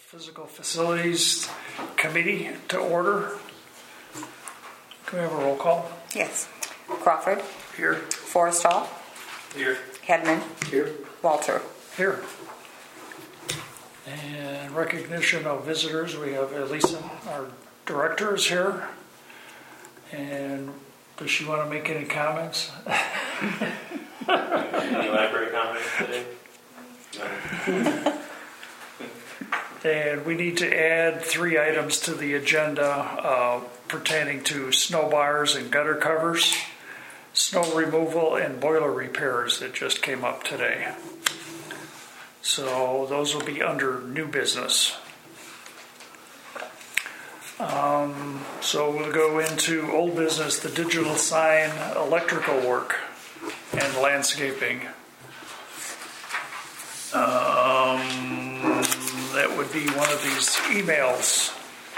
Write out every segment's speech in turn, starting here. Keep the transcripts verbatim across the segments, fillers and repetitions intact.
Physical Facilities Committee to order. Can we have a roll call? Yes. Crawford. Here. Forrestall. Here. Hedman. Here. Walter. Here. And recognition of visitors, we have Elisa, our director, is here. And does she want to make any comments? Any library comments today? No. And we need to add three items to the agenda uh, pertaining to snow bars and gutter covers, snow removal, and boiler repairs that just came up today. So those will be under new business. Um, so we'll go into old business, the digital sign, electrical work, and landscaping. Um, that would be one of these emails.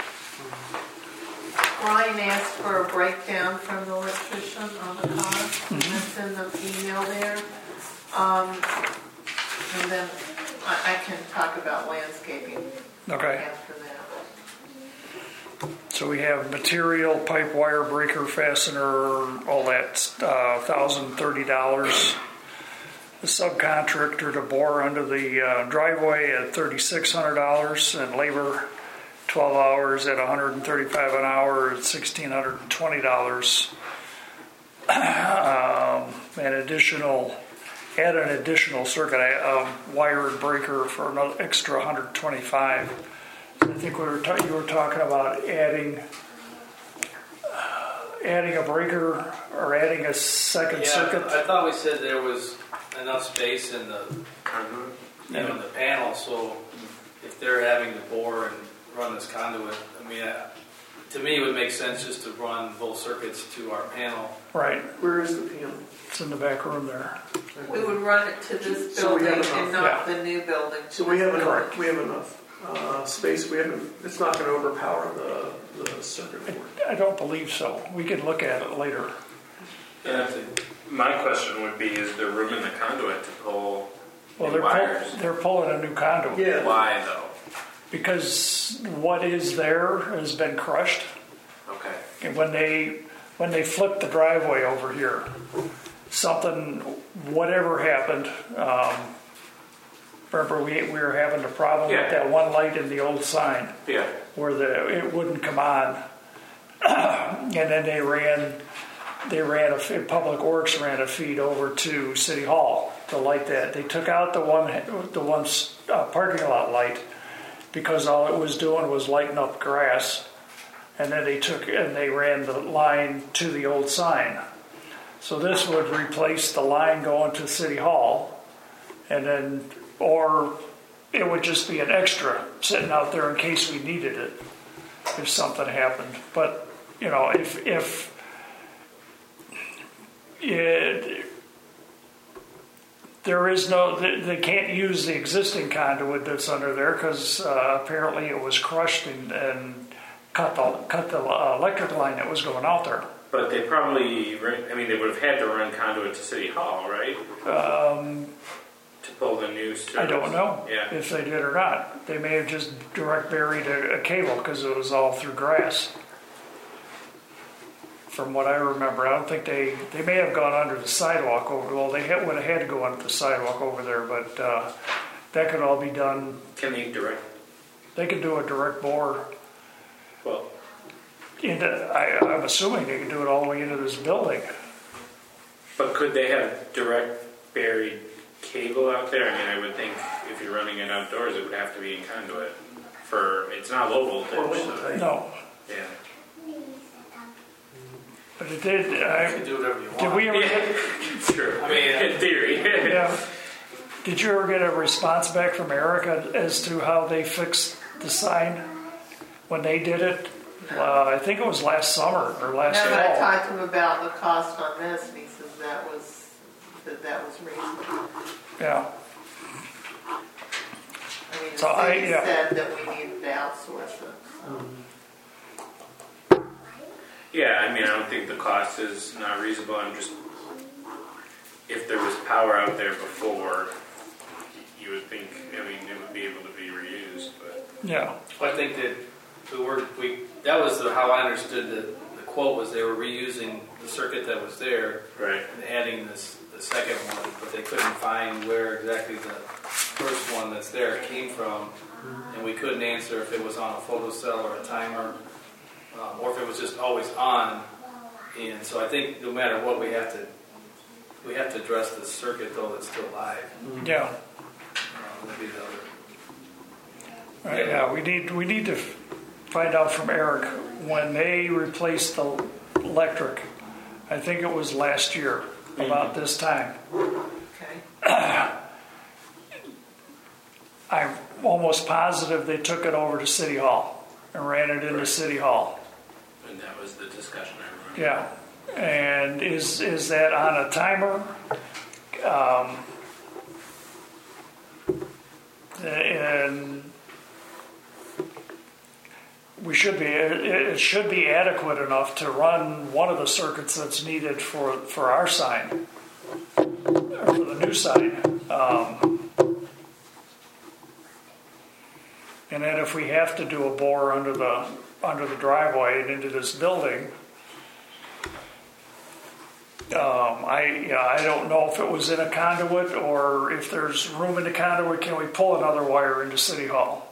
Brian asked for a breakdown from the electrician on the car. Mm-hmm. That's in the email there. Um, and then I, I can talk about landscaping Okay. after that. So we have material, pipe, wire, breaker, fastener, all that, uh, one thousand thirty dollars. The subcontractor to bore under the uh, driveway at three thousand six hundred dollars, and labor twelve hours at one hundred thirty-five dollars an hour at one thousand six hundred twenty dollars. um, an additional, add an additional circuit um, wire and breaker for another extra one hundred twenty-five dollars. I think we were ta- you were talking about adding uh, adding a breaker or adding a second yeah, circuit. I thought we said there was enough space in the you know, in the panel, so if they're having to bore and run this conduit, I mean, uh, to me it would make sense just to run both circuits to our panel. Right. Where is the panel? It's in the back room there. We would run it to this So we building have and enough, not yeah. the new building. So we have Correct. enough. We have enough uh, space. We haven't. It's not going to overpower the the circuit board. I don't believe so. We could look at it later. Yeah, my question would be, is there room in the conduit to pull Well, new they're wires? pull, they're pulling a new conduit. Yeah. Why though? Because what is there has been crushed. Okay. And when they when they flipped the driveway over here, something, whatever happened. Um, remember, we we were having a problem Yeah. with that one light in the old sign Yeah. where the it wouldn't come on, and then they ran. They ran a Public Works ran a feed over to City Hall to light that. They took out the one the one uh, parking lot light because all it was doing was lighting up grass, and then they took and they ran the line to the old sign. So this would replace the line going to City Hall, and then or it would just be an extra sitting out there in case we needed it if something happened. But you know, if if It, there is no, they, they can't use the existing conduit that's under there because uh, apparently it was crushed and, and cut the cut the uh, electric line that was going out there. But they probably, I mean, they would have had to run conduit to City Hall, right? Um, to pull the new service. I don't know Yeah. if they did or not. They may have just direct buried a, a cable because it was all through grass. From what I remember, I don't think they, they may have gone under the sidewalk over. Well, they had, would have had to go under the sidewalk over there, but uh, that could all be done. Can they direct? They could do a direct bore. Well, Into, I, I'm assuming they could do it all the way into this building. but could they have direct buried cable out there? I mean, I would think if you're running it outdoors, it would have to be in conduit. For it's not low voltage. Low So, voltage. No, yeah. but it did. You I, can do whatever you want. did we ever? Yeah, true. I mean, in theory. Yeah. Did you ever get a response back from Erica as to how they fixed the sign when they did it? Uh, I think it was last summer or last No, but I fall. talked to him about the cost on this, and he says that was that that was reasonable. Yeah. I mean, the So I- city yeah. said that we needed to outsource it. So. Yeah, I mean, I don't think the cost is not reasonable. I'm just, if there was power out there before, you would think, I mean, it would be able to be reused, but Yeah, I think that we were, we, that was the, how I understood the, the quote was they were reusing the circuit that was there Right. and adding this, the second one, but they couldn't find where exactly the first one that's there came from, and we couldn't answer if it was on a photocell or a timer, um, or if it was just always on. And so I think no matter what, we have to we have to address the circuit though that's still live. yeah. Um, that'd be the other. Right, yeah, we need, we need to find out from Eric when they replaced the electric. I think it was last year, about this time. Okay. I'm almost positive they took it over to City Hall and ran it into Right. City Hall. And that was the discussion I remember. Yeah. And is, is that on a timer? Um, and we should be, it, it should be adequate enough to run one of the circuits that's needed for, for our sign, or for the new sign. Um, and then if we have to do a bore under the, under the driveway and into this building, Um, I, yeah, I don't know if it was in a conduit or if there's room in the conduit. Can we pull another wire into City Hall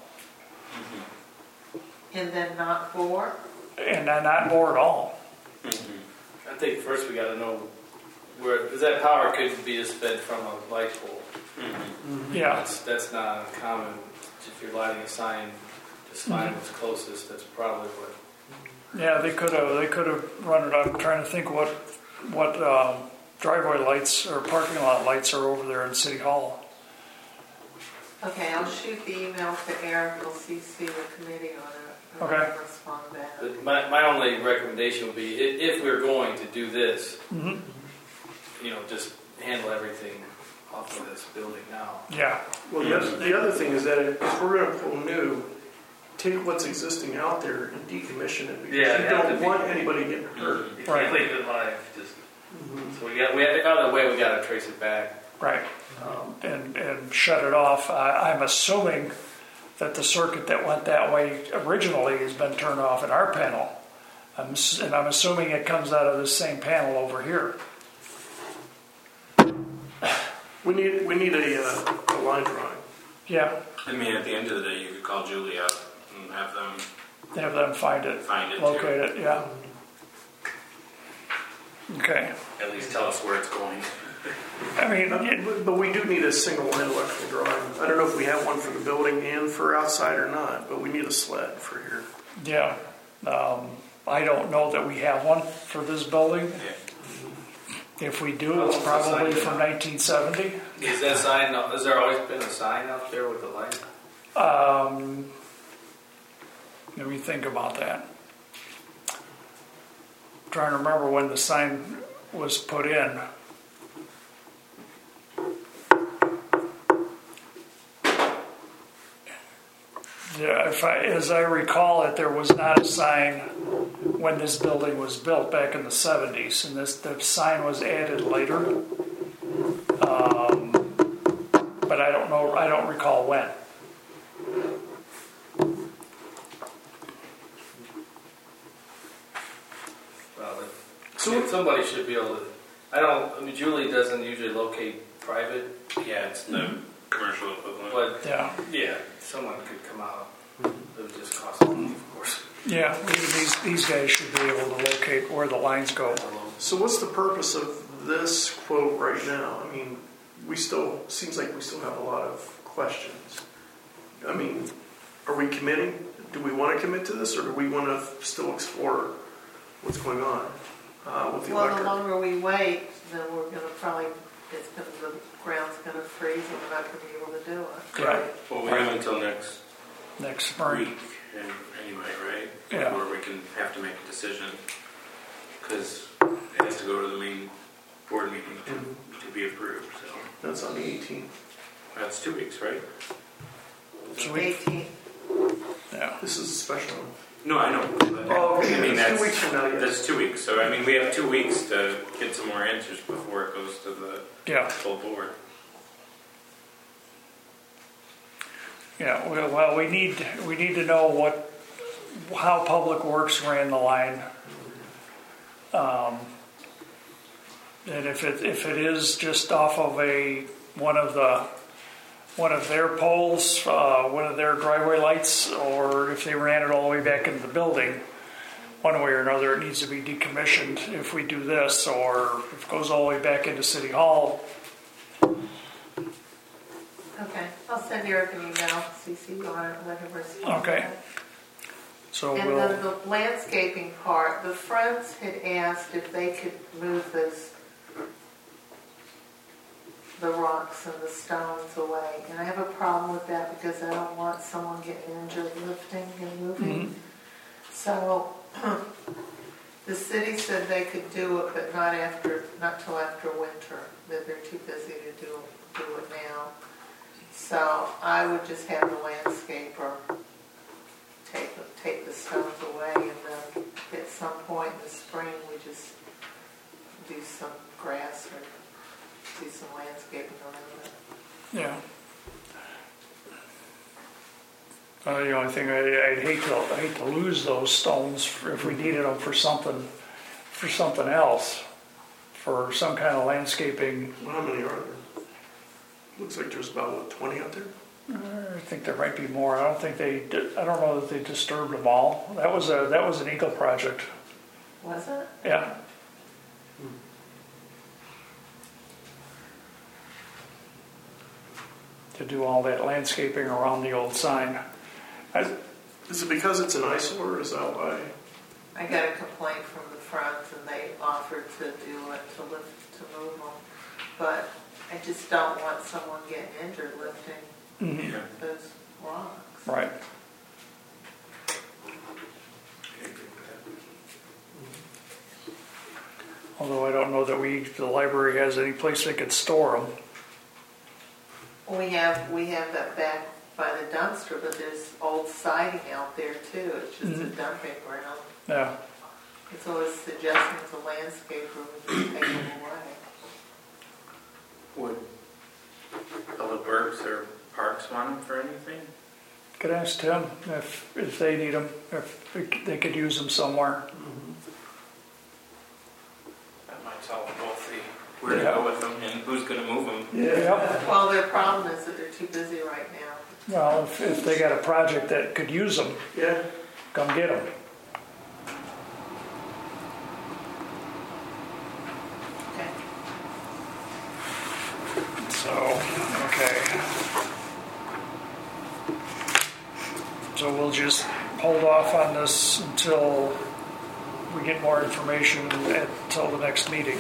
And then not bore? and then not bore at all? I think first we got to know where, because that power could be just fed from a light pole. Yeah, That's that's not uncommon. If you're lighting a sign, just find what's closest. That's probably what. yeah, they could have. They could have run it. I'm trying to think what what um, driveway lights or parking lot lights are over there in City Hall. Okay, I'll shoot the email to Eric, we'll C C the committee on it. and Okay. I'll respond back. But my my only recommendation would be i- if we're going to do this, Mm-hmm. you know, just handle everything off of this building now. Yeah, Well, the other, the other thing is that if we're gonna pull new, take what's existing out there and decommission it. Because Yeah, you it'd have to don't be- want anybody getting hurt. You Right. can't leave it live. Just so we got we have either way we got to trace it back. right. Um, and and shut it off. I, I'm assuming that the circuit that went that way originally has been turned off in our panel. I'm, s- and I'm assuming it comes out of the same panel over here. We need, we need a, uh, a line drawing. Yeah, I mean, at the end of the day, you could call Julie up and have them have them find it, find it too. locate it, yeah. Okay. At least tell us where it's going. I mean, Uh, it- But but we do need a single line electrical drawing. I don't know if we have one for the building and for outside or not, but we need a sled for here. yeah. Um, I don't know that we have one for this building. Yeah. If we do, it's probably from nineteen seventy. Is that sign? Has there always been a sign out there with the light? Um, let me think about that. Trying to remember when the sign was put in. Yeah, if I, as I recall it, there was not a sign when this building was built back in the seventies, and this the sign was added later. Um, but I don't know. I don't recall when. Well, So- so somebody should be able to. I don't. I mean, Julie doesn't usually locate private, Yeah, it's the commercial equivalent. but Yeah, yeah, someone could come out. It would just cost money, of course. yeah. These these guys should be able to locate where the lines go. So what's the purpose of this quote right now? I mean, we still, seems like we still have a lot of questions. I mean, are we committing? Do we want to commit to this, or do we want to still explore what's going on uh, with the Well, the electric? longer we wait, then we're gonna probably, it's gonna, the ground's gonna freeze and we're not gonna be able to do it. Yeah, Well, we have until next next spring. week, and anyway, right? Yeah. Before we can have to make a decision, because it has to go to the main board meeting to, to be approved. So That's on the eighteenth. that's two weeks, right? So we, Eighteen, yeah, This is a special one. No, I know. But, Oh, okay, I mean, it's that's two weeks from now, yeah. That's two weeks. So I mean, we have two weeks to get some more answers before it goes to the yeah, full board. Yeah, well, well, we need, we need to know what, how Public Works ran the line. Um, And if it, if it is just off of a, one of the, one of their poles, uh, one of their driveway lights, or if they ran it all the way back into the building, one way or another, it needs to be decommissioned if we do this, or if it goes all the way back into City Hall. Okay, I'll send Eric an email, C C you on it, let him respond. Okay. So And we'll, then the landscaping part, the Friends had asked if they could move this, the rocks and the stones away. And I have a problem with that because I don't want someone getting injured lifting and moving. So the city said they could do it, but not after, not till after winter. That they're too busy to do, do it now. So I would just have the landscaper take, take the stones away, and then at some point in the spring, we just do some grass or do some landscaping around it. yeah. Uh, the only thing, I, I'd hate to, I'd hate to lose those stones for- if we needed them for something, for something else, for some kind of landscaping. Well, how many are there? Looks like there's about, what, twenty out there? I think there might be more. I don't think they, di- I don't know that they disturbed them all. That was a, that was an Eagle project. Was it? Yeah. To do all that landscaping around the old sign. I, Is it because it's an eyesore, or is that why? I got a complaint from the Friends, and they offered to do it, to lift, to move them. But I just don't want someone getting injured lifting mhm, Yeah. those rocks. right. Although I don't know that we, the library has any place they could store them. We have, we have that back by the dumpster, but there's old siding out there too. It's just a Mhm. dumping ground. Yeah. It's always suggesting the landscaper would just take them away. Would Public Works or Parks want them for anything? Could ask Tim if, if they need them, if they could use them somewhere. That might solve both the, Where to Yeah. go with them and who's going to move them? Yep. Well, their problem is that they're too busy right now. Well, if, if they got a project that could use them, Yeah. come get them. Okay. So, okay. So we'll just hold off on this until we get more information until the next meeting.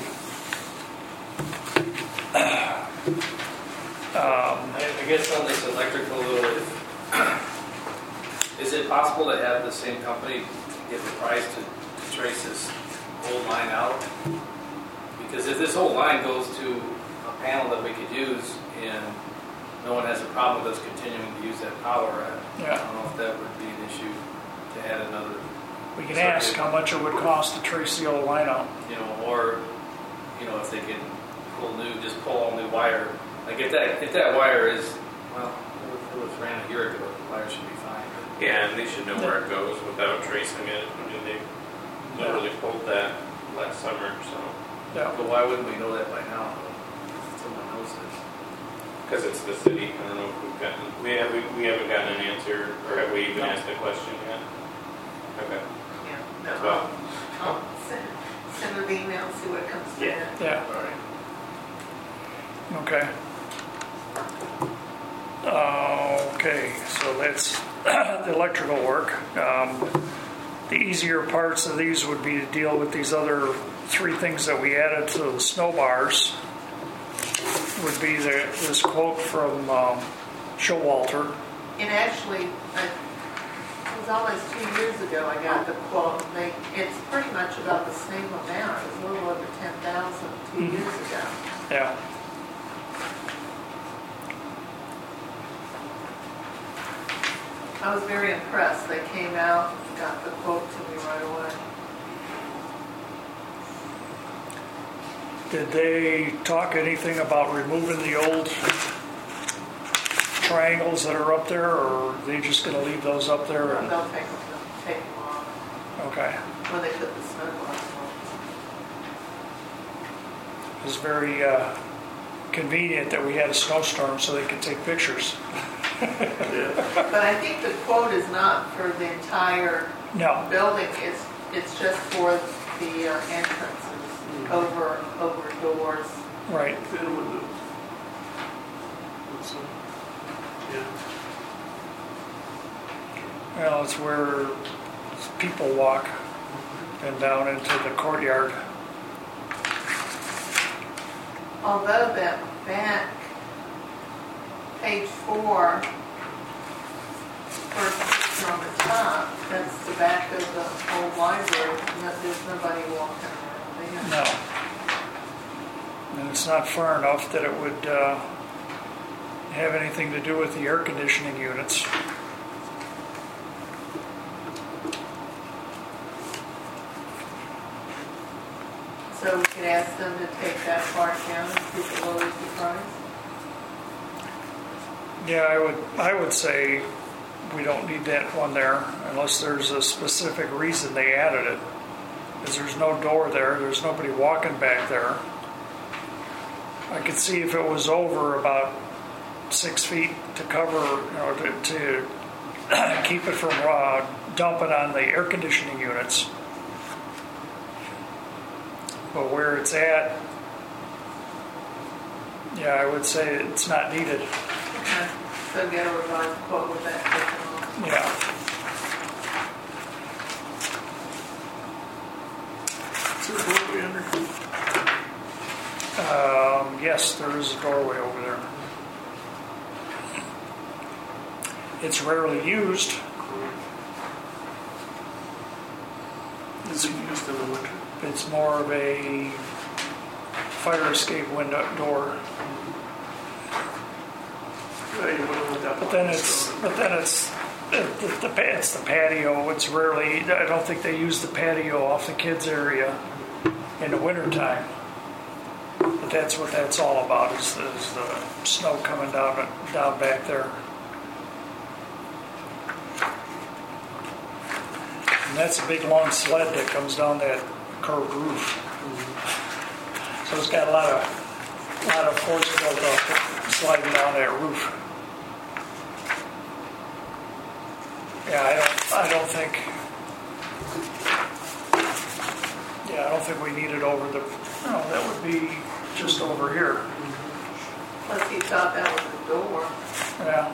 I I guess on this electrical, if, is it possible to have the same company get the price to, to trace this whole line out? Because if this whole line goes to a panel that we could use and no one has a problem with us continuing to use that power, I, I Yeah. don't know if that would be an issue to add another, We can ask how much it would cost to trace the old line out. you know, or, you know, if they can pull new, just pull all new wire. Like if that, if that wire is, well, it was ran a year ago, the wire should be fine. Yeah, and they should know where it goes without tracing it. I mean, they literally pulled that last summer, so. Yeah. But why wouldn't we know that by now? Someone knows this. Because it's the city. I don't know if we've gotten, we, have, we, we haven't gotten an answer, or have we even No. asked the question yet? Okay. Yeah. That's No, well. I'll, I'll send, send an email and see what comes Yeah. back. Yeah. All right. Okay. Uh, okay, so that's the electrical work. Um, the easier parts of these would be to deal with these other three things that we added to the snow bars. Would be the, this quote from um, Showalter. And actually, I, it was almost two years ago I got the quote. and They, it's pretty much about the same amount. It was a little over ten thousand two Mhm. years ago. Yeah. I was very impressed. They came out, got the quote to me right away. Did they talk anything about removing the old triangles that are up there, or are they just gonna leave those up there? And, They'll take them, they'll take them off okay. when they put the snow blocks on. It's very uh, convenient that we had a snowstorm so they could take pictures. Yeah. But I think the quote is not for the entire No, building, it's, it's just for the uh, entrances, over, over doors. right. And windows. So, yeah. Well, it's where people walk and down into the courtyard. Although that back, page four, first picture on the top, that's the back of the old library, no- there's nobody walking around there. No. And it's not far enough that it would uh, have anything to do with the air conditioning units. So we could ask them to take that part down and see if it lowers the price. Yeah, I would, I would say we don't need that one there unless there's a specific reason they added it. Because there's no door there, there's nobody walking back there. I could see if it was over about six feet to cover, you know, to, to keep it from uh, dumping on the air conditioning units. But where it's at, yeah, I would say it's not needed. Okay, so get a revised quote with that taken off. Yeah. Is there a doorway under? Um, yes, there is a doorway over there. It's rarely used. Is it used in the winter? It's more of a fire escape window door. Yeah, you wouldn't want that But one then it's, stone. but then it's, the, the, the, it's the patio. It's rarely, I don't think they use the patio off the kids' area in the wintertime. But that's what that's all about, is the, is the snow coming down, down back there. And that's a big long sled that comes down that curved roof. So it's got a lot of, lot of force built up sliding down that roof. Yeah, I don't, I don't think, yeah, I don't think we need it over the, no, that would be just over here. Plus he thought that was a door. Yeah,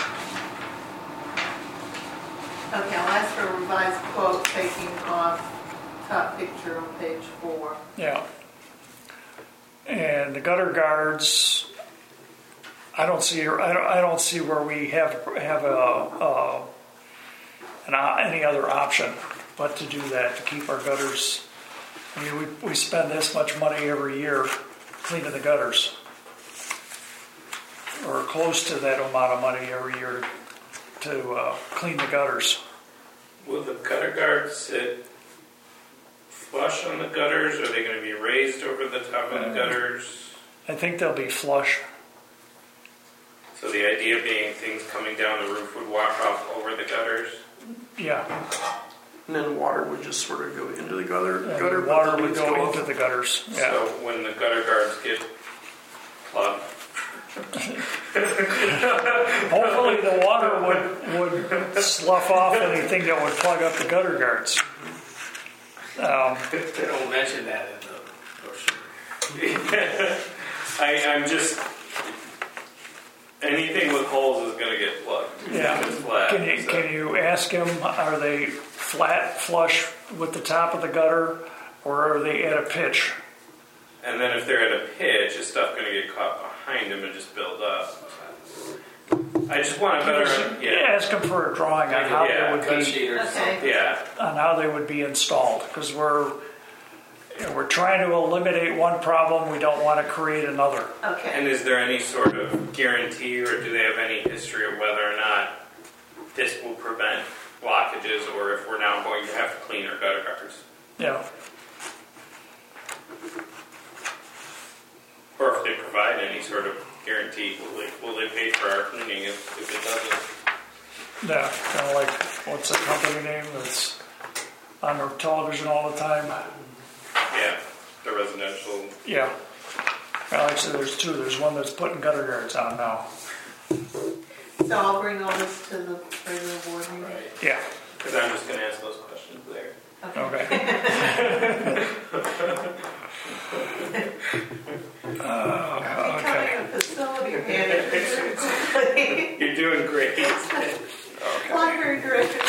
Okay, I'll ask for a revised quote taking off top picture on page four. yeah. And the gutter guards, I don't see, I don't, I don't see where we have, have a, a an, o- any other option but to do that, to keep our gutters. I mean, we, we spend this much money every year cleaning the gutters. Or close to that amount of money every year to uh, clean the gutters. Will the gutter guards sit flush on the gutters? Are they going to be raised over the top of the gutters? I think they'll be flush. So the idea being things coming down the roof would wash off over the gutters? Yeah, And then water would just sort of go into the gutter. and gutter the but water the would leaves go off. into the gutters. Yeah. So when the gutter guards get plugged, Hopefully the water would, would slough off anything that would plug up the gutter guards. Um, They don't mention that in the brochure. I, I'm just, anything with holes is going to get plugged. Yeah. If it's flat. Can you, so- can you ask him, are they flat flush with the top of the gutter, or are they at a pitch? And then if they're at a pitch, is stuff going to get caught behind them and just build up? I just want to better, yeah, Ask him for a drawing on how Yeah, they would Cut be, sheet or Okay. something. yeah. on how they would be installed, because we're, you know, we're trying to eliminate one problem, we don't want to create another. Okay, And is there any sort of guarantee, or do they have any history of whether or not this will prevent blockages, or if we're now going to have to clean our gutter guards? Yeah, Or if they provide any sort of guaranteed. Will they, will they pay for our cleaning if, if it doesn't? Yeah, kind of like, what's the company name that's on the television all the time? Yeah, the residential. Yeah. Well, actually, there's two. There's one that's putting gutter guards on now. So I'll bring all this to the regular board meeting. Right. Yeah. Because I'm just going to ask those questions there. Okay. uh, Becoming okay. a facility manager. You're doing great. Library director.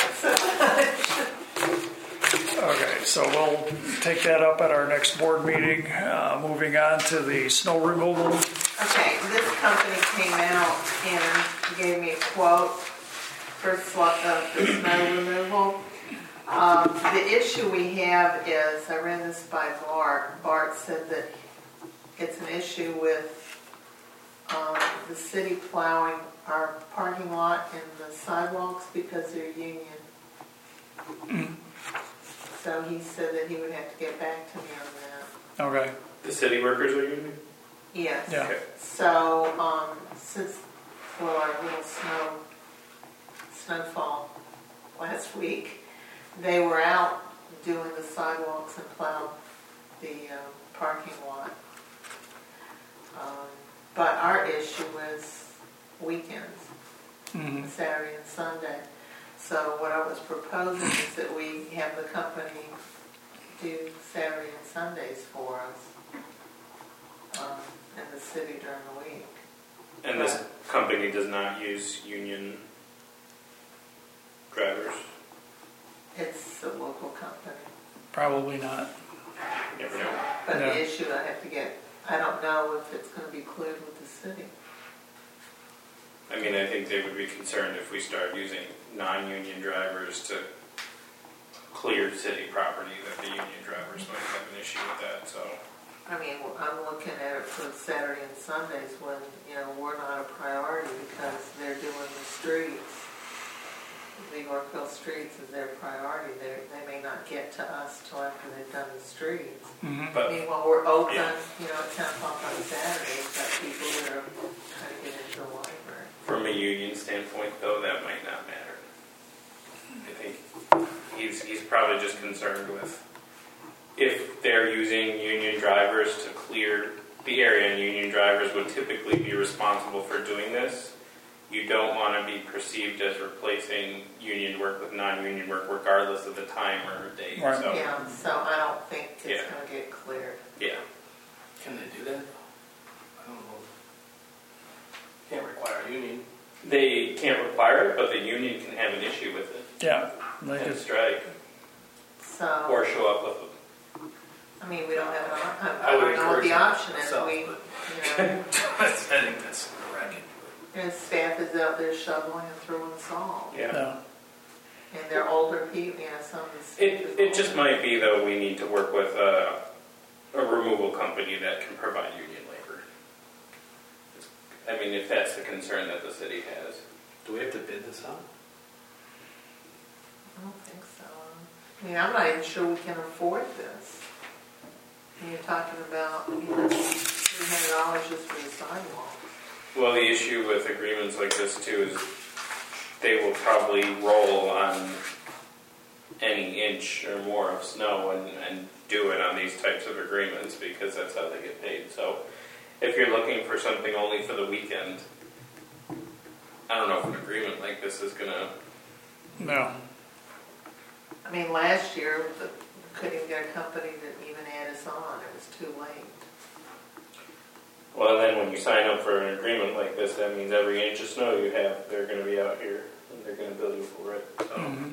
Okay, so we'll take that up at our next board meeting. Uh, moving on to the snow removal. Okay, this company came out and gave me a quote for sl- uh, the snow removal. Um, the issue we have is, I ran this by Bart. Bart said that it's an issue with um, the city plowing our parking lot and the sidewalks because they're union. Mm. So he said that he would have to get back to me on that. Okay. The city workers are union? Yes. Yeah. Okay. So, um, since, well, our little snow, snowfall last week, they were out doing the sidewalks and plowed the um, parking lot. Um, but our issue was weekends, Mm-hmm. Saturday and Sunday. So what I was proposing is that we have the company do Saturday and Sundays for us um, in the city during the week. And this company does not use union drivers? It's a local company. Probably not. Never know. But No. the issue I have to get, I don't know if it's going to be cleared with the city. I mean, I think they would be concerned if we start using non-union drivers to clear city property, that the union drivers might have an issue with that, so. I mean, I'm looking at it for Saturday and Sundays when, you know, we're not a priority because they're doing the streets. The Yorkville streets is their priority. They they may not get to us till after they've done the streets. Mm-hmm. I But, mean, while we're open, Yeah. you know, at ten o'clock on Saturday, we've got people that are trying to get into the library. from a union standpoint, though, that might not matter. I think he's, he's probably just concerned with if they're using union drivers to clear the area, and union drivers would typically be responsible for doing this. You don't want to be perceived as replacing union work with non-union work, regardless of the time or date. Right. So, Yeah, so I don't think it's Yeah. going to get cleared. yeah. Can they do that? I don't know. Can't require a union. They can't require it, but the union can have an issue with it Yeah. They and could, strike So, or show up with I mean, we don't have an option. I I would don't know what encourage the it option is. myself, We, but- you know, I think that's a racket. and staff is out there shoveling and throwing salt. Yeah. no. And they're older people, you know, some of the staff It is it just older. might be though we need to work with a, a removal company that can provide union labor. It's, I mean, if that's the concern that the city has. Do we have to bid this out? I don't think so. I mean, I'm not even sure we can afford this. And you're talking about, you know, three hundred dollars just for the sidewalk. Well, the issue with agreements like this too is they will probably roll on any inch or more of snow and, and do it on these types of agreements because that's how they get paid. So if you're looking for something only for the weekend, I don't know if an agreement like this is going to... No. I mean, last year, the, we couldn't even get a company that even add us on. It was too late. Well, and then when you sign up for an agreement like this, that means every inch of snow you have, they're going to be out here and they're going to bill you for it. So. Mm-hmm.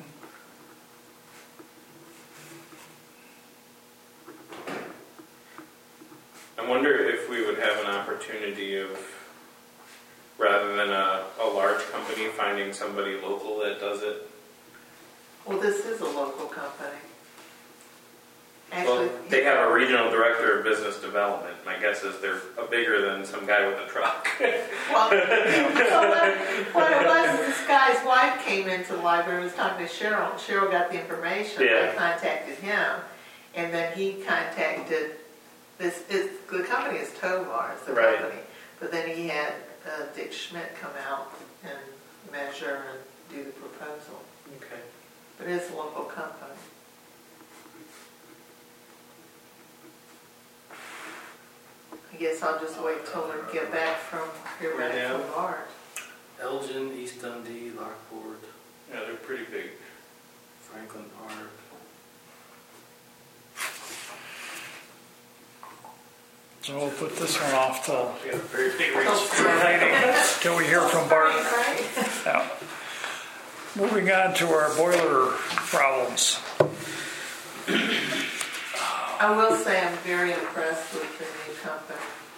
I wonder if we would have an opportunity of, rather than a, a large company, finding somebody local that does it. Well, this is a local company. Actually, Well, they have a regional director of business development. My guess is they're a bigger than some guy with a truck. Well, so what, what it was, is this guy's wife came into the library and was talking to Cheryl. Cheryl got the information. Yeah. I contacted him, and then he contacted this. It's, the company is Tovar, it's the Right. company, But then he had uh, Dick Schmidt come out and measure and do the proposal. Okay. But it's a local company. I guess I'll just wait till we get back from, hear back Yeah. from Bart. Elgin, East Dundee, Lockport, Yeah, they're pretty big. Franklin Park. So we'll put this one off till, We got a very big Till reach. till we hear from Bart. Right? Yeah. Moving on to our boiler problems. I will say I'm very impressed with the new company.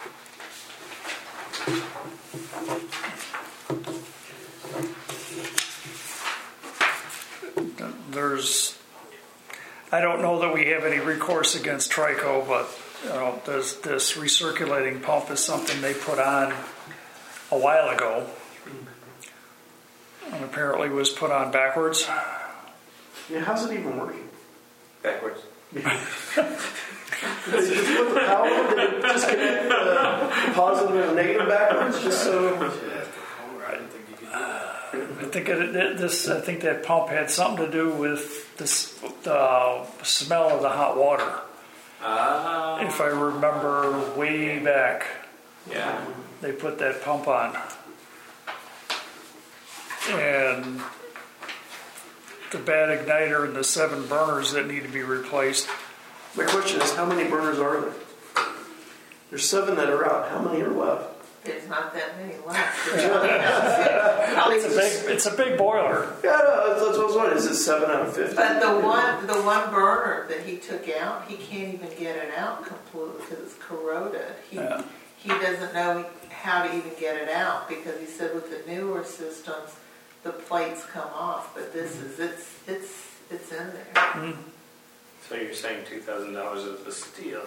There's, I don't know that we have any recourse against Trico, but you know, this, this recirculating pump is something they put on a while ago, and apparently was put on backwards. Yeah, how's it even working? Backwards. Did they just put the power, did it just connect the positive and negative backwards, just so? I didn't think you could do that. I think it, it, this. I think that pump had something to do with this, the smell of the hot water. Ah. If I remember way back, Yeah. they put that pump on, and the bad igniter and the seven burners that need to be replaced. My question is, how many burners are there? There's seven that are out, how many are left? There's not that many left. It's a big, it's a big boiler. Yeah, no, that's that's what I was wondering, is it seven out of fifty? But the one, the one burner that he took out, he can't even get it out completely because it's corroded. He, Yeah. he doesn't know how to even get it out because he said with the newer systems, the plates come off. But this is, it's, it's, it's in there. So you're saying two thousand dollars is the steal?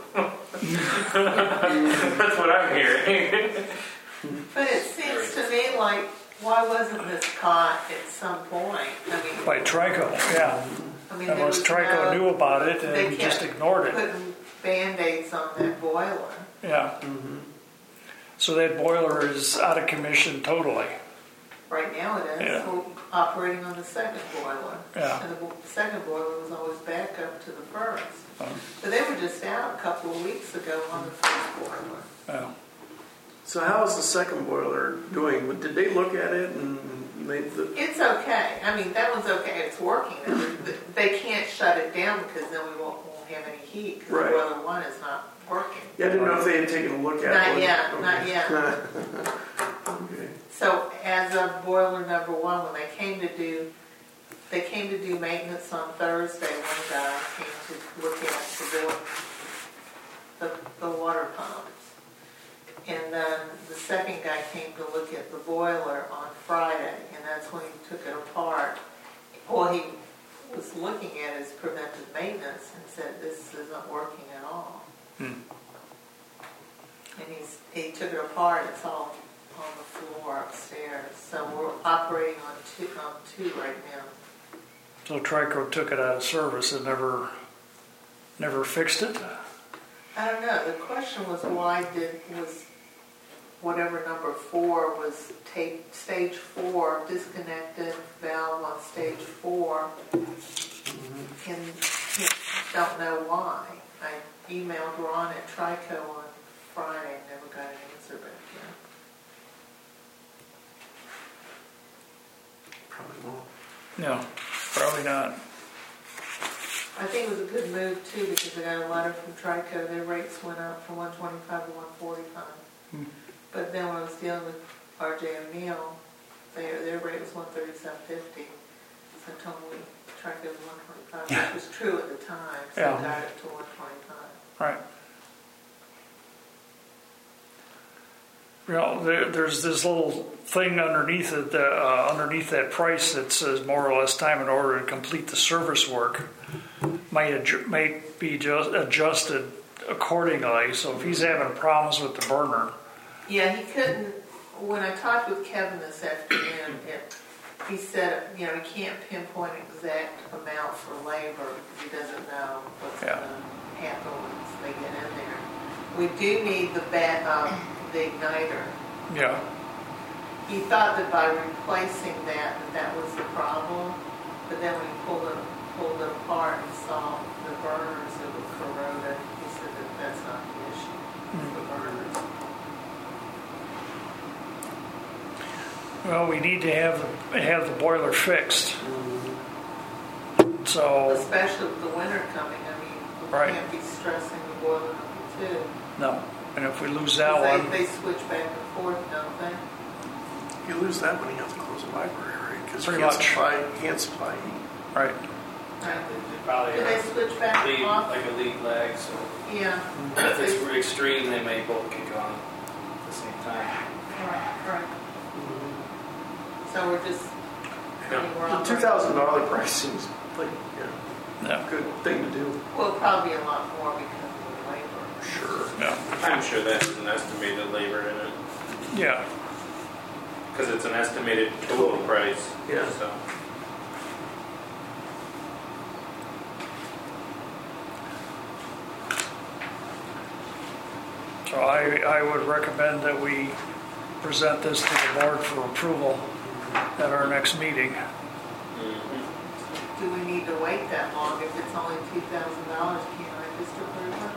That's what I'm hearing. But it seems to me like, why wasn't this caught at some point? I mean, By Trico, yeah. I mean, there Unless was Trico no- knew about it they and just kept ignored it. putting Band-Aids on that boiler. Yeah. So that boiler is out of commission totally. Right now it is. Yeah. We're operating on the second boiler. Yeah. And the bo- second boiler was always back up to the first. Oh. But they were just out a couple of weeks ago on the first boiler. Yeah. So how is the second boiler doing? Did they look at it and they, the, It's okay. I mean, that one's okay. It's working. They can't shut it down because then we won't, won't have any heat because Right. boiler one is not working. yeah, I didn't know if they had taken a look at Not one. yet, Okay. not yet. Okay. So as of boiler number one, when they came to do, they came to do maintenance on Thursday, one guy came to look at the, wa- the, the water pumps. And then the second guy came to look at the boiler on Friday, and that's when he took it apart. Well, he was looking at his preventive maintenance and said, this isn't working at all. Hmm. And he's, he took it apart, it's all on the floor upstairs. So we're operating on two, on two right now. So Trico took it out of service and never, never fixed it. I don't know, the question was why did, was whatever number four was tape, stage four, disconnected valve on stage four, and don't know why. I emailed Ron at Trico on Friday, never got an answer back yet. Probably won't. No, probably not. I think it was a good move too because I got a letter from Trico. Their rates went up from one twenty-five to one forty-five. Hmm. But then when I was dealing with R J O'Neill, their their rate was one thirty-seven fifty. So I told them Trico was one twenty-five, which was true at the time. So Yeah. I got it to one twenty-five. Right. You know, there, there's this little thing underneath it, that, uh, underneath that price that says more or less time in order to complete the service work might adju- might be just adjusted accordingly. So if he's having problems with the burner, Yeah, he couldn't. When I talked with Kevin this afternoon, it, he said, you know, he can't pinpoint exact amount for labor because he doesn't know what's Yeah. going to happen once they get in there. We do need the bat, um, the igniter Yeah, He thought that by replacing that, that that was the problem, but then when he pulled it, pulled it apart and saw the burners that were corroded, he said that that's not the issue, it's the burners. well, we need to have, the have the boiler fixed. So, Especially with the winter coming, I mean, we Right. can't be stressing the boiler number two. no, and if we lose that 'Cause one, They, they switch back and forth, don't they? You lose that when you have to close the library, right? Because you Pretty can't much. supply, you can't supply heat. right, Right. They probably Do they are switch back lead, and off? like a lead lag, so Yeah. if it's extreme, they may both kick on at the same time. Right, right. So we're just, I mean, we're The on. two thousand dollar price seems like, yeah, yeah, a good thing to do. Well, probably a lot more because of the labor. Sure. yeah, I'm sure that has an estimated labor in it, yeah. because it's an estimated total price. Yeah. So, So I, I would recommend that we present this to the board for approval at our next meeting. Do we need to wait that long? If it's only two thousand dollars, can I just approve it?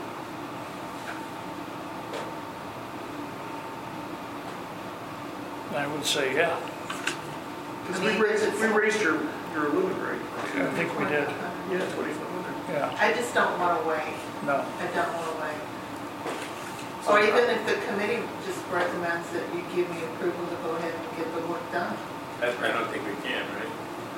I would say, yeah, Because we raised, we raised your, your limit rate. I think we did, Yeah, twenty-five hundred. yeah, I just don't want to wait. no, I don't want to wait. Or even if the committee just recommends that you give me approval to go ahead and get the work done. I, I don't think we can, right?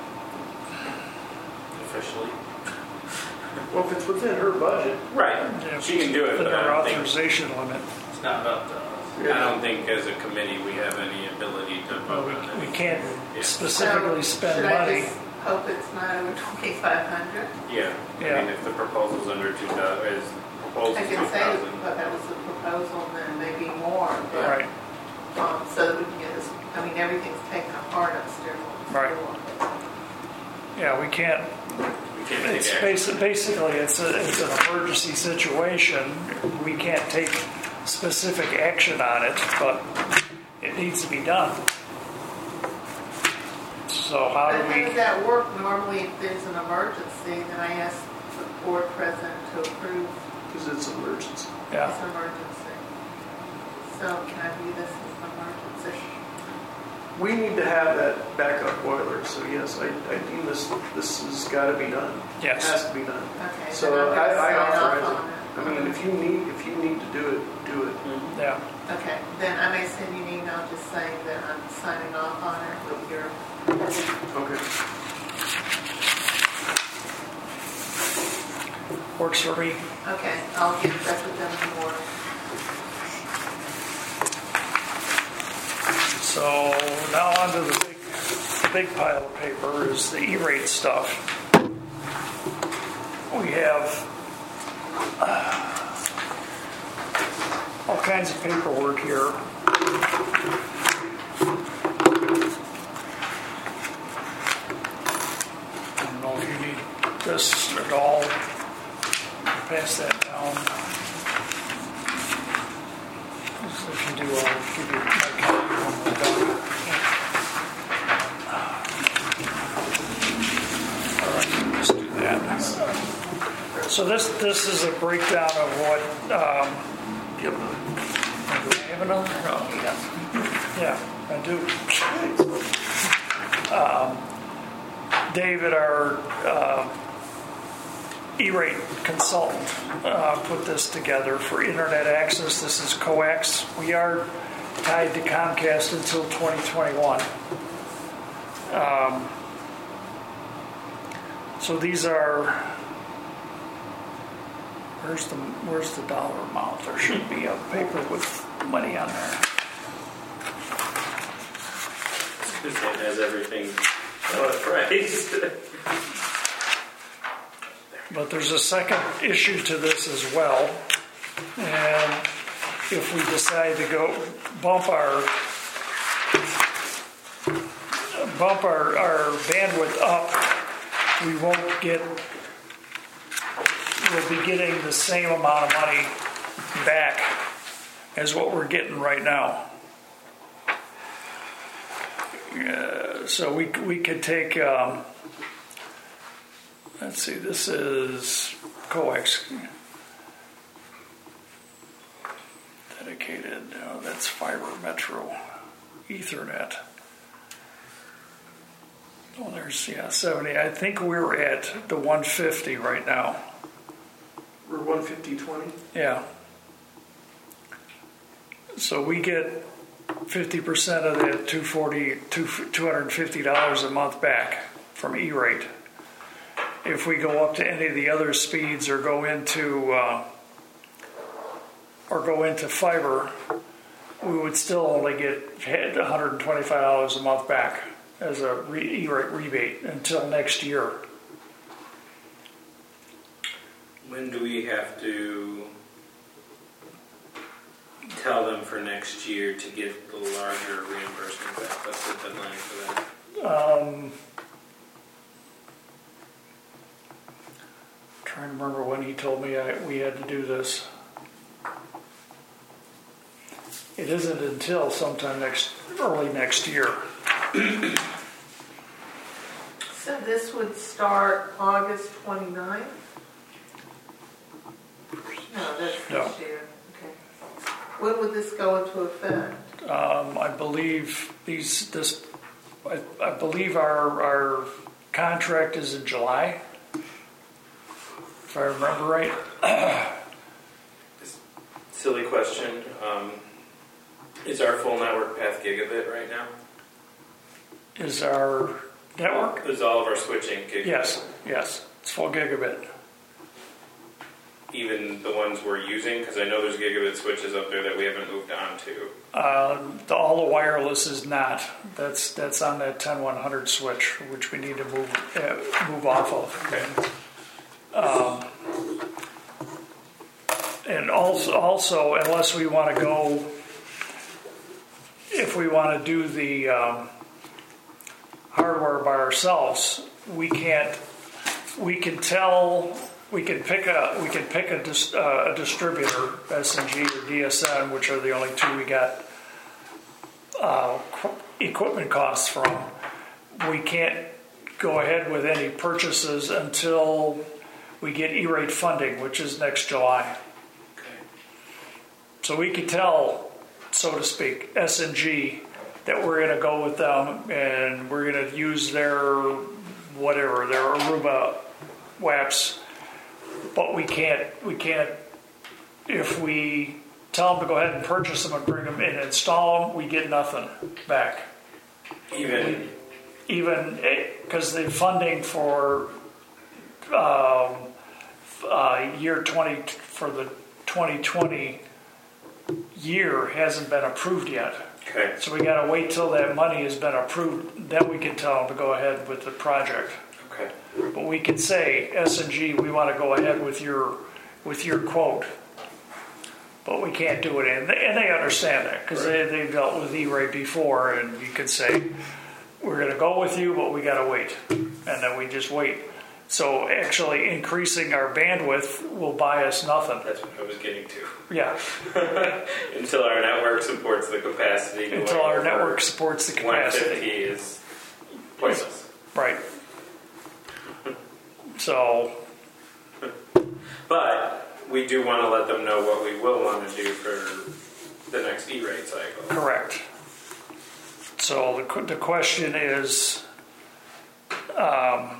Officially. Well, if it's within her budget, Right. Yeah. She can do it, within but I our don't think, authorization limit. It's not up to us. I don't think as a committee we have any ability to Well, vote we, on we it. can't Yeah. specifically So, spend should I money. just hope it's not over twenty-five hundred? Yeah. Yeah. I mean, if the proposal's under two thousand, is proposal's I two can say thousand. that that was the proposal, and then maybe more, but, Right, um, so that we can get this, I mean, everything's taken apart upstairs on the Right. floor. yeah, we can't, We can't take it's action. basi- basically, it's a, it's an emergency situation. We can't take specific action on it, but it needs to be done. So how But do how does we, that work? Normally, if there's an emergency, then I ask the board president to approve because it's an emergency. yeah, this emergency. So can I view this as an emergency? We need to have that backup boiler, so yes, I, I deem this, this has got to be done. Yes. It has to be done. Okay. So then I'm I, gonna I sign off authorize on it. I mean, if you need, if you need to do it, do it. yeah, Okay, then I may send you an email just saying that I'm signing off on it with your approval. Okay. works for me. Okay, I'll get in touch with them in the morning. So now on to the big, the big pile of paper is the E-rate stuff. We have uh, all kinds of paperwork here. I don't know if you need this at all. Pass that down. If you do, I'll give you my copy when we're done. All right, let's do that. So this this is a breakdown of what. Um, Yep. do I have another? Oh, yeah. Yeah, I do. Um, David, our uh, E-rate consultant, uh, put this together for internet access. This is coax. We are tied to Comcast until twenty twenty-one. Um, so these are. Where's the where's the dollar amount? There should be a paper with money on there. This one has everything priced. But there's a second issue to this as well. And if we decide to go bump our bump our, our bandwidth up, we won't get we'll be getting the same amount of money back as what we're getting right now. uh, so we we could take. Um, let's see. This is coax. Dedicated. Oh, that's fiber metro, Ethernet. Oh, there's yeah seventy. I think we're at the one fifty right now. We're one fifty twenty. Yeah. So we get fifty percent of that two forty, two hundred fifty dollars a month back from E-rate. If we go up to any of the other speeds or go into uh, or go into fiber, we would still only get one hundred twenty-five dollars a month back as a re- E-rate rebate until next year. When do we have to tell them for next year to get the larger reimbursement back? What's the deadline for that? Um, trying to remember when he told me I, we had to do this. It isn't until sometime next, early next year. So this would start August twenty-ninth? No, that's No. this year. Okay. When would this go into effect? Um, I believe these this. I, I believe our our contract is in July, if I remember right. Silly question. Um, is our full network path gigabit right now? Is our network? Is all of our switching gigabit? Yes, yes, it's full gigabit. Even the ones we're using, because I know there's gigabit switches up there that we haven't moved on to. Uh, the, all the wireless is not. That's that's on that ten one hundred switch, which we need to move uh, move off of. Okay. Um, and also, also, unless we want to go, if we want to do the um, hardware by ourselves, we can't. We can tell. We can pick a we can pick a, dis, uh, a distributor, S and G or D S N, which are the only two we got uh, equipment costs from. We can't go ahead with any purchases until we get E-rate funding, which is next July. Okay. So we can tell, so to speak, S and G that we're going to go with them and we're going to use their whatever, their Aruba W A Ps. But we can't, we can't, if we tell them to go ahead and purchase them and bring them in and install them, we get nothing back. Even, Even, because the funding for um, uh, year twenty, for the twenty twenty year hasn't been approved yet. okay. So we got to wait till that money has been approved, then we can tell them to go ahead with the project. Okay. But we can say, S and G, we want to go ahead with your with your quote. But we can't do it. And they, and they understand that because they, they've dealt with E-rate before. And you can say, we're going to go with you, but we got to wait. And then we just wait. So actually increasing our bandwidth will buy us nothing. That's what I was getting to. Yeah. Until our network supports the capacity. going Until our over network supports the one fifty capacity. is pointless. Right. So, But we do want to let them know what we will want to do for the next E-rate cycle. correct. So the, qu- the question is, um,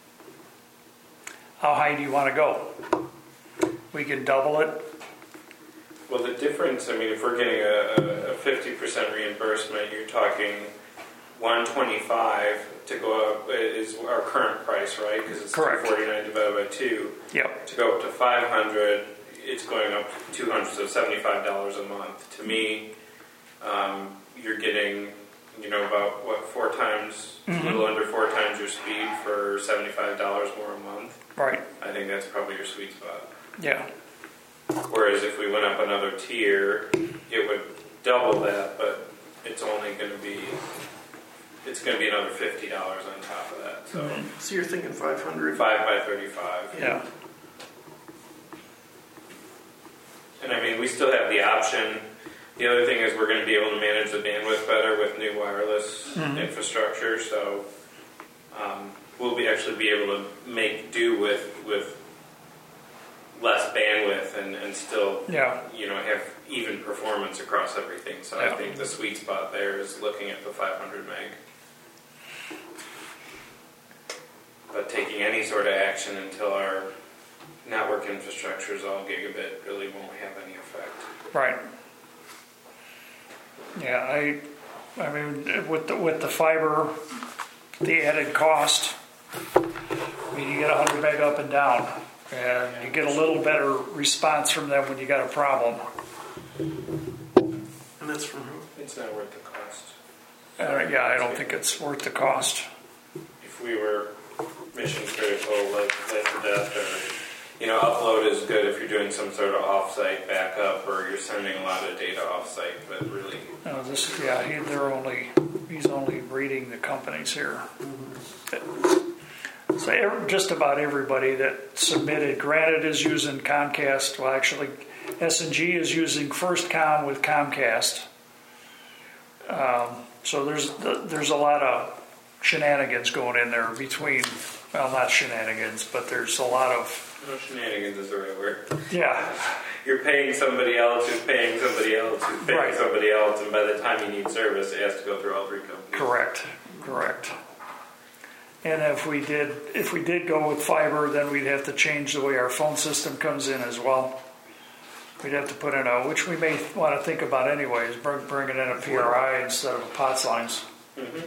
how high do you want to go? We can double it. Well, the difference, I mean, if we're getting a, a fifty percent reimbursement, you're talking one twenty-five to go up is our current price, right? Because it's Correct. two forty-nine divided by two. Yep. To go up to five hundred, it's going up two hundred, so seventy-five dollars a month. To me, um, you're getting, you know, about, what, four times, Mm-hmm. a little under four times your speed for seventy-five dollars more a month. Right. I think that's probably your sweet spot. Yeah. Whereas if we went up another tier, it would double that, but it's only going to be, it's going to be another fifty dollars on top of that. So So you're thinking five hundred? five by thirty-five. Yeah. And I mean, we still have the option The other thing is we're going to be able to manage the bandwidth better with new wireless Mhm. infrastructure. So um, we'll be actually be able to make do with with less bandwidth and, and still Yeah. you know have even performance across everything. So Yeah. I think the sweet spot there is looking at the five hundred meg. But taking any sort of action until our network infrastructure is all gigabit really won't have any effect. Right. Yeah, I, I mean, with the, with the fiber, the added cost, I mean, you get one hundred meg up and down, and you get a little better response from them when you got a problem. And that's from who? It's not worth the cost. Uh, yeah, I don't think it's worth the cost. If we were mission critical, like life or death, or you know, upload is good if you're doing some sort of offsite backup or you're sending a lot of data offsite. But really, No, this, yeah, he, they're only, he's only reading the companies here. So every, just about everybody that submitted, Granite is using Comcast. Well, actually, S and G is using FirstCom with Comcast. Um, so there's there's a lot of shenanigans going in there between, well, not shenanigans, but there's a lot of, no shenanigans is the right word. yeah, You're paying somebody else who's paying somebody else who's paying Right. somebody else, and by the time you need service, it has to go through all three companies. correct, correct. And if we did, if we did go with fiber, then we'd have to change the way our phone system comes in as well. We'd have to put in a, which we may want to think about anyways, bring, bringing in a P R I instead of a POTS lines. Mm-hmm.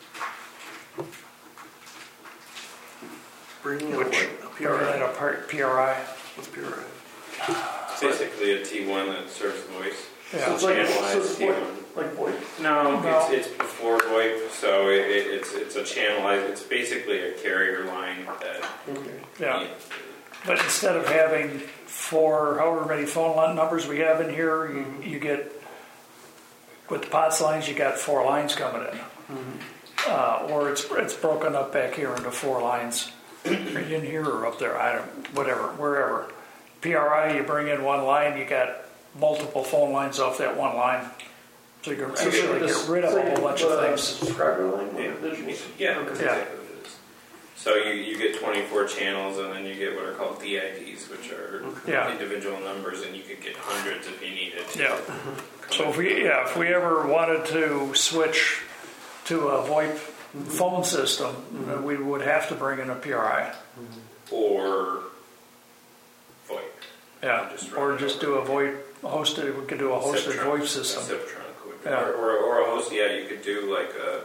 Bringing in Which, what? A P bringing R in I? a par- P R I. What's P R I? It's basically a T one that serves voice. Yeah. So it's like, so Channelized it's T like, one. like VoIP? No, No. It's, it's before VoIP, so it, it, it's it's a channelized. It's basically a carrier line that. Okay. Yeah. But instead of having four, however many phone line numbers we have in here, you, you get, with the POTS lines, you got four lines coming in. Uh, or it's it's broken up back here into four lines. Right in here or up there, I don't, whatever, wherever. P R I, you bring in one line, you got multiple phone lines off that one line. So you can So actually you're get just rid of a whole bunch of saying, uh, things. Subscriber line Yeah. or digitals? Yeah, Okay. that's Yeah. exactly what it is. So you, you get twenty-four channels, and then you get what are called D I Ds, which are Yeah. individual numbers, and you could get hundreds if you needed. Yeah. So if we, yeah, if we ever wanted to switch to a VoIP phone system, then we would have to bring in a P R I. Or VoIP. Yeah. Just Or run it just over. do a VoIP hosted, we could do a hosted Ciptron- VoIP system. Ciptron would be- Yeah. Or, or, or a host, yeah, you could do like a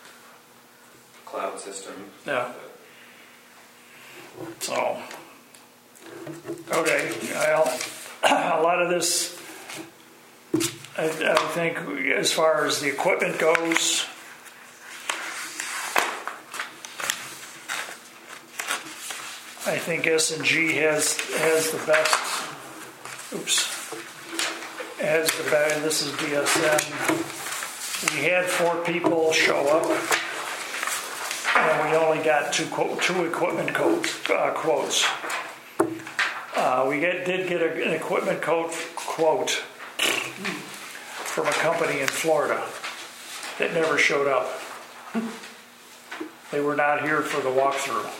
cloud system. Yeah. So, okay, well, a lot of this, I, I think as far as the equipment goes, I think S and G has, has the best, oops, has the best, this is D S N. We had four people show up. And we only got two quote, two equipment codes, uh, quotes. Uh, we get, did get a, an equipment quote, quote from a company in Florida that never showed up. They were not here for the walkthrough.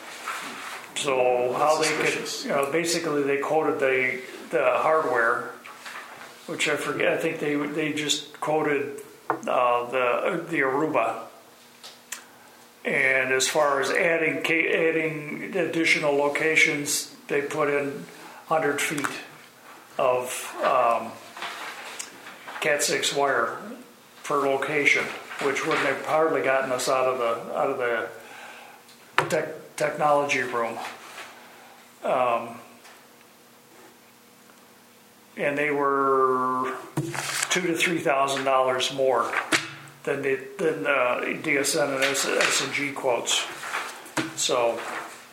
So how they could, you know, basically they quoted the the hardware, which I forget. I think they they just quoted uh, the the Aruba. And as far as adding adding additional locations, they put in one hundred feet of um, Cat six wire per location, which wouldn't have hardly gotten us out of the out of the tech, technology room. Um, and they were two to three thousand dollars more than the than uh, D S N and S and G quotes. So,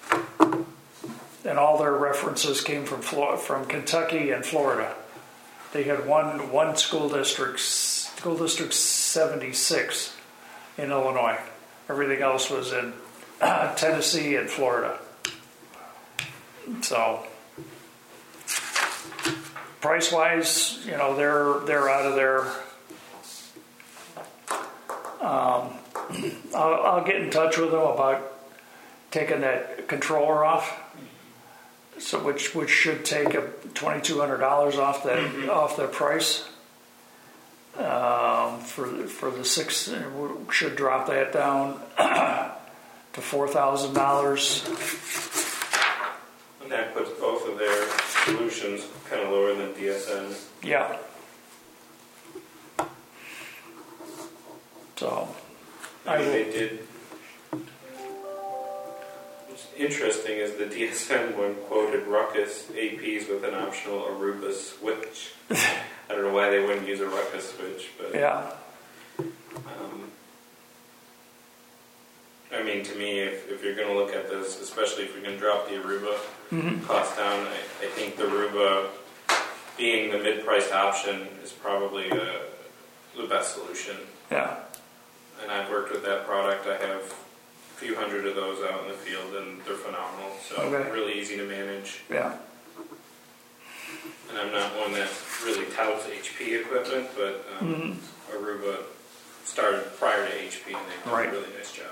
and all their references came from Florida, from Kentucky and Florida. They had one one school district, school district seventy-six in Illinois. Everything else was in uh, Tennessee and Florida. So, price wise, you know, they're they're out of there. Um, I'll, I'll get in touch with them about taking that controller off. So which which should take a twenty two hundred dollars off that mm-hmm. off their price. Um, for for the six, we should drop that down to four thousand dollars. And that puts both of their solutions kind of lower than D S N. Yeah. So, I mean, they did. What's interesting is the D S N one quoted Ruckus A Ps with an optional Aruba switch. I don't know why they wouldn't use a Ruckus switch, but yeah. Um, I mean, to me, if, if you're going to look at this, especially if we can drop the Aruba mm-hmm. cost down, I, I think the Aruba being the mid-priced option is probably uh, the best solution. Yeah. And I've worked with that product. I have a few hundred of those out in the field, and they're phenomenal. So okay. really easy to manage. Yeah. And I'm not one that really touts H P equipment, but um, mm-hmm. Aruba started prior to H P, and they've done right. a really nice job.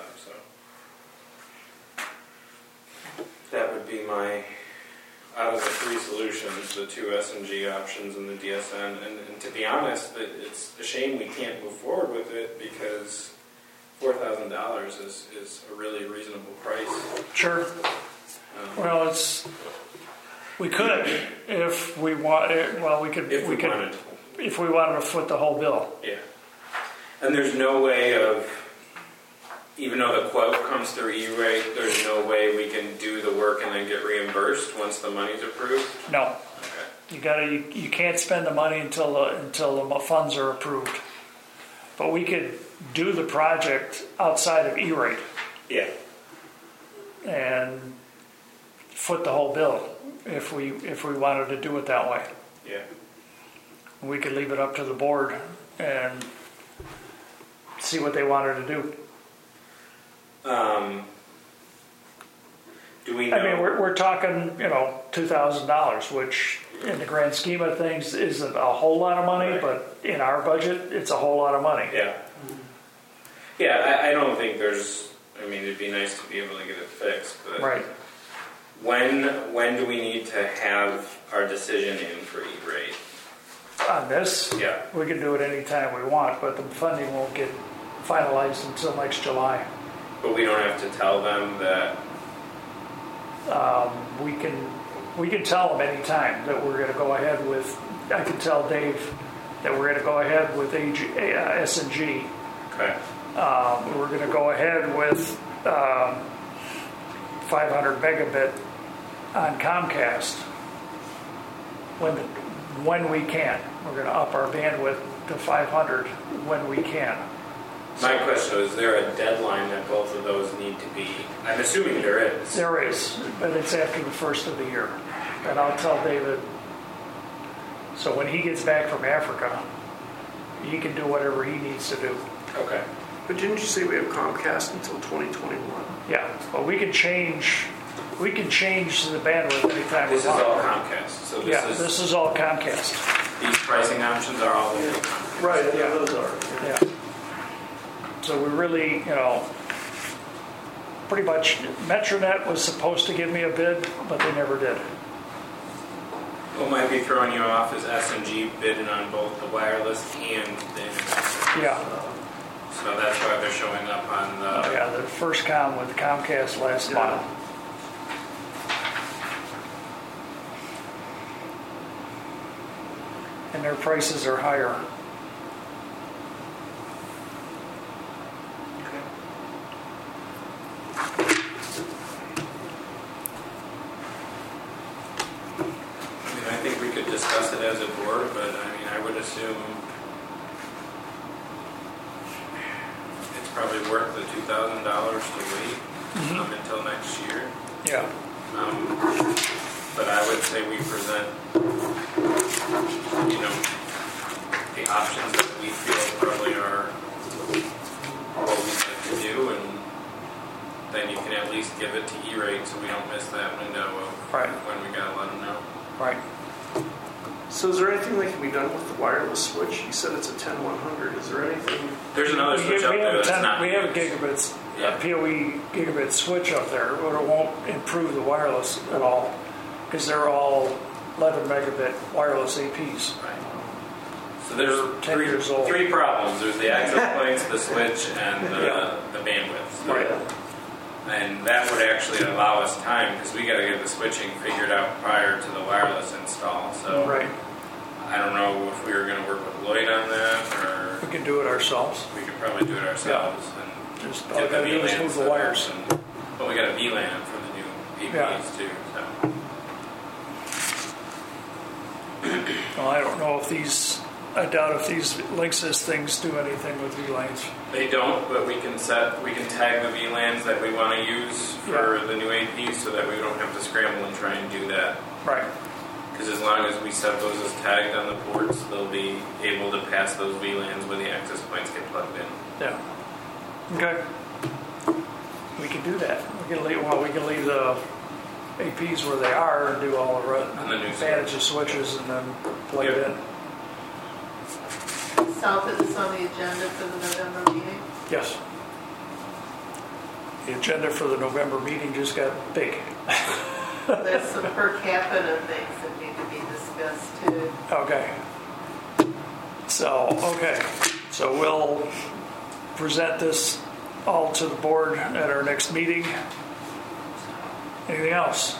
So that would be my, out of the three solutions, the two S and G options and the D S N. And, and to be honest, it, it's a shame we can't move forward with it because four thousand dollars is, is a really reasonable price. Sure. Um, Well, it's we could if we want. Well, we could. if we, we could wanted. if we wanted to foot the whole bill. Yeah. And there's no way of, even though the quote comes through E-rate, there's no way we can do the work and then get reimbursed once the money's approved? No. Okay. You gotta. You, you can't spend the money until the until the funds are approved. But we could do the project outside of E-rate Yeah. and foot the whole bill if we if we wanted to do it that way. Yeah. We could leave it up to the board and see what they wanted to do. Um, do we know? I mean, we're we're talking, you know, two thousand dollars, which in the grand scheme of things isn't a whole lot of money, Right. but in our budget, it's a whole lot of money. Yeah. Yeah, I, I don't think there's, I mean, it'd be nice to be able to get it fixed, but Right. when when do we need to have our decision in for E-rate? On this, Yeah. we can do it any time we want, but the funding won't get finalized until next July. But we don't have to tell them that, Um, we can we can tell them anytime that we're going to go ahead with. I can tell Dave that we're going to go ahead with A G, uh, S and G. okay, Um, we're going to go ahead with um, five hundred megabit on Comcast when when we can. We're going to up our bandwidth to five hundred when we can. my question is, is there a deadline that both of those need to be? I'm assuming there is. There is, but it's after the first of the year. And I'll tell David, so when he gets back from Africa, he can do whatever he needs to do. Okay. But didn't you say we have Comcast until twenty twenty-one? Yeah, but we can change, we can change the bandwidth anytime we This is want. all Comcast, so this Yeah, is, this is all Comcast. these pricing options are all going to be Comcast. Right, Yeah. yeah, those are. Yeah. So we really, you know, pretty much, Metronet was supposed to give me a bid, but they never did. What might be throwing you off is S and G bidding on both the wireless and the internet. Yeah, So that's why they're showing up on the. oh, yeah, the first com with Comcast last Yeah. month. And their prices are higher. I mean, I think we could discuss it as a board, but I mean, I would assume it's probably worth the two thousand dollars to wait Mm-hmm. um, until next year. Yeah, Um, but I would say we present, you know, the options that we feel probably are what we'd like to do, and then you can at least give it to E-rate so we don't miss that window of Right. when we gotta let them know. right. So is there anything that can be done with the wireless switch? You said it's a ten one hundred. Is there anything? There's another We switch have- up we there have a that's ten- not We have a used. gigabits, Yeah. a P O E gigabit switch up there, but it won't improve the wireless at all, because they're all eleven megabit wireless A Ps. Right. So there's ten three, years old. three problems. There's the access points, the switch, and the, Yeah. the bandwidth. Right. And that would actually allow us time, because we got to get the switching figured out prior to the wireless install. So Right. I don't know if we were going to work with Lloyd on that, or We can do it ourselves. we could probably do it ourselves. And Just all get we gotta the do is V LAN move the set up wires. and- But we got a V LAN for the new P P Es Yeah. too. So. Well, I don't know if these, I doubt if these Linksys things do anything with V LANs. They don't, but we can set, we can tag the V LANs that we want to use for Yeah. the new A Ps so that we don't have to scramble and try and do that. Right. Because as long as we set those as tagged on the ports, they'll be able to pass those V LANs when the access points get plugged in. Yeah. Okay. We can do that. We can leave, well, we can leave the A Ps where they are and do all the re- And the new manage the switches and then plug it Yep. in. So I'll put this on the agenda for the November meeting. Yes. The agenda for the November meeting just got big. There's some per capita things that need to be discussed too. Okay. So, okay. So we'll present this all to the board at our next meeting. Anything else?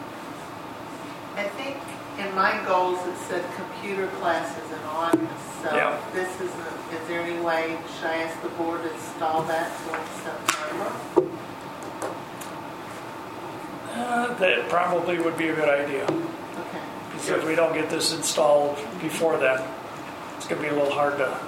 I think in my goals it said computer classes in August. So Yeah. this isn't, is there any way, should I ask the board to install that till September? Uh, that probably would be a good idea. Okay. Because if we don't get this installed before then, it's going to be a little hard to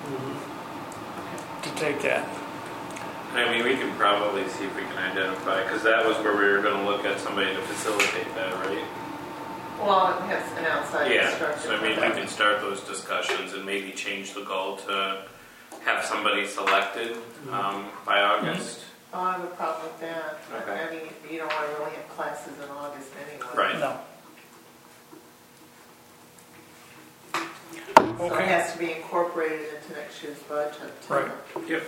to take that. I mean, we can probably see if we can identify, because that was where we were going to look at somebody to facilitate that, right? Well, it has an outside Yeah, instructor. so I mean, we can start those discussions and maybe change the goal to have somebody selected um, by August. Oh, I have a problem with that. Okay. I mean, you don't want to really have classes in August anyway. Right. No. So it Okay. has to be incorporated into next year's budget. too. Right. Yep.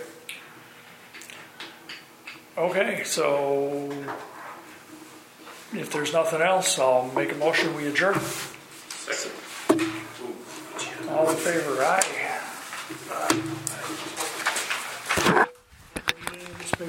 Okay, so if there's nothing else, I'll make a motion, we adjourn. Second. Ooh. All in favor, aye.